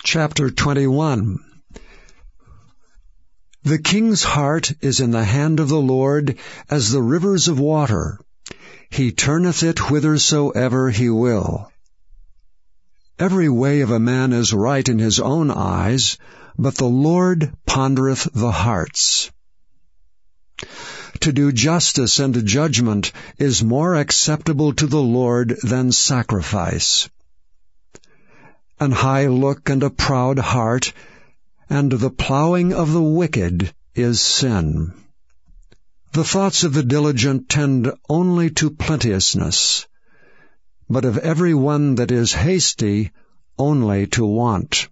Chapter 21. The king's heart is in the hand of the Lord as the rivers of water. He turneth it whithersoever he will. Every way of a man is right in his own eyes, but the Lord pondereth the hearts. To do justice and judgment is more acceptable to the Lord than sacrifice. An high look and a proud heart, and the plowing of the wicked is sin. The thoughts of the diligent tend only to plenteousness, but of every one that is hasty only to want.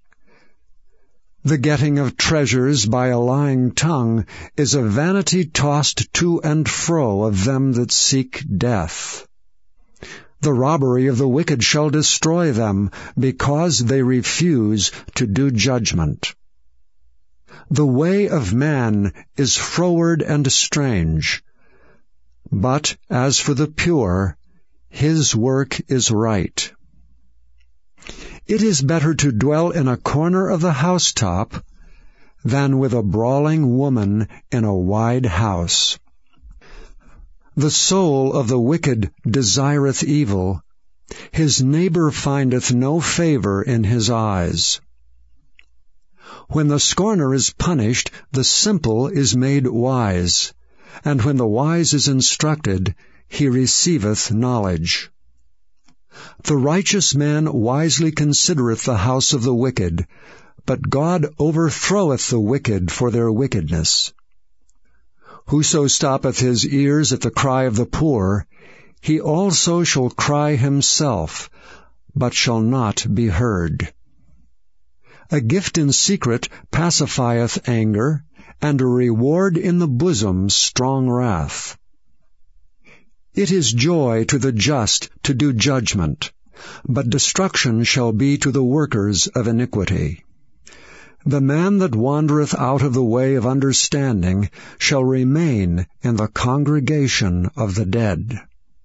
The getting of treasures by a lying tongue is a vanity tossed to and fro of them that seek death. The robbery of the wicked shall destroy them, because they refuse to do judgment. The way of man is froward and strange, but as for the pure, his work is right. It is better to dwell in a corner of the housetop than with a brawling woman in a wide house. The soul of the wicked desireth evil. His neighbor findeth no favor in his eyes. When the scorner is punished, the simple is made wise, and when the wise is instructed, he receiveth knowledge. The righteous man wisely considereth the house of the wicked, but God overthroweth the wicked for their wickedness. Whoso stoppeth his ears at the cry of the poor, he also shall cry himself, but shall not be heard. A gift in secret pacifieth anger, and a reward in the bosom strong wrath. It is joy to the just to do judgment, but destruction shall be to the workers of iniquity. The man that wandereth out of the way of understanding shall remain in the congregation of the dead.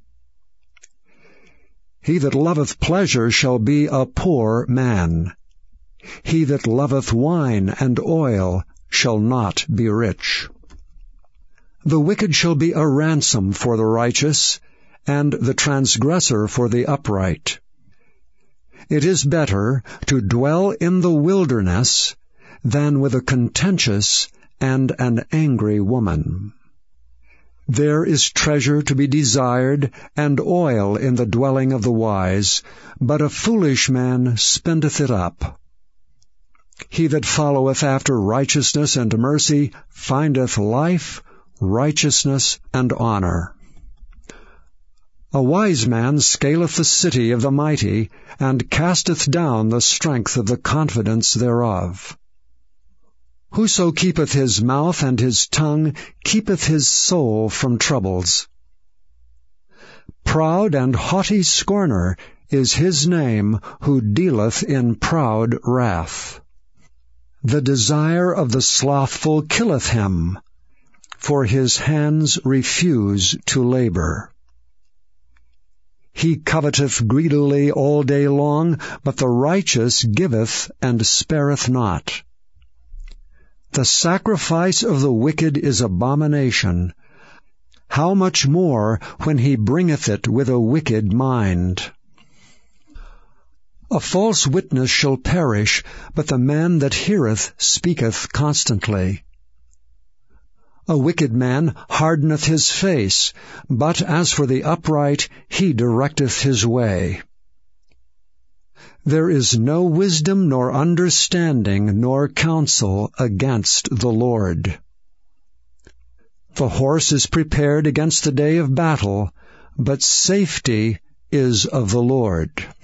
He that loveth pleasure shall be a poor man. He that loveth wine and oil shall not be rich. The wicked shall be a ransom for the righteous, and the transgressor for the upright. It is better to dwell in the wilderness than with a contentious and an angry woman. There is treasure to be desired, and oil in the dwelling of the wise, but a foolish man spendeth it up. He that followeth after righteousness and mercy findeth life, righteousness, and honor. A wise man scaleth the city of the mighty, and casteth down the strength of the confidence thereof. Whoso keepeth his mouth and his tongue keepeth his soul from troubles. Proud and haughty scorner is his name who dealeth in proud wrath. The desire of the slothful killeth him, for his hands refuse to labor. He coveteth greedily all day long, but the righteous giveth and spareth not. The sacrifice of the wicked is abomination. How much more when he bringeth it with a wicked mind? A false witness shall perish, but the man that heareth speaketh constantly. A wicked man hardeneth his face, but as for the upright, he directeth his way. There is no wisdom nor understanding nor counsel against the Lord. The horse is prepared against the day of battle, but safety is of the Lord.